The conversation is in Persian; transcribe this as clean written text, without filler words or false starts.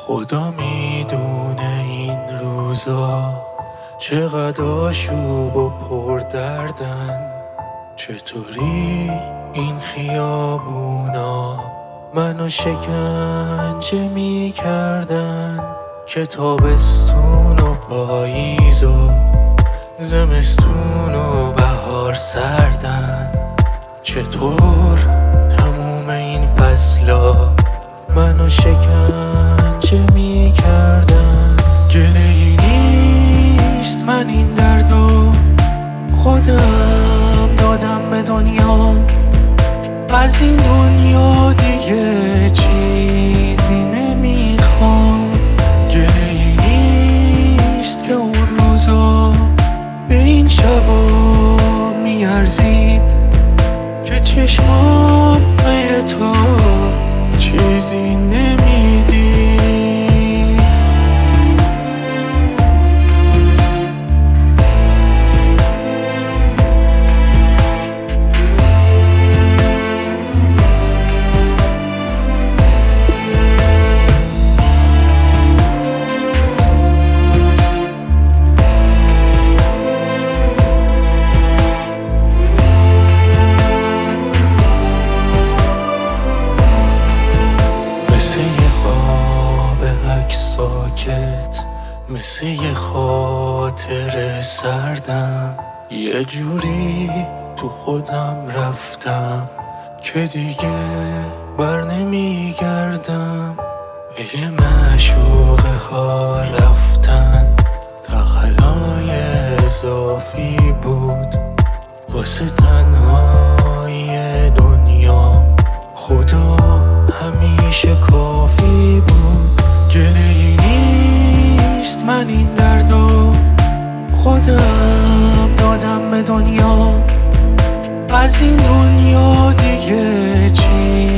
خدا میدونه این روزا چقدر آشوب و پر دردن. چطوری این خیابونا منو شکنجه میکردن که تابستون و پاییز و زمستون و بهار سردن. چطور تموم این فصلا منو شکنجه میکردن. گله‌ای نیست من این دردو خودم دادم به دنیا، از این دنیا دیگه چیزی نمیخوام. گله‌ای نیست که اون روزا به این شبا میارزید که چشمام غیر تو چیزی نمیدید. مثل یه خاطر سردم، یه جوری تو خودم رفتم که دیگه بر نمیگردم. به یه معشوقه ها رفتن تقلای اضافی بود واسه تنهای دنیا. خدا همیشه کافی بود. گله‌ای نیست من این دردو خودم دادم به دنیا، از این دنیا دیگه چی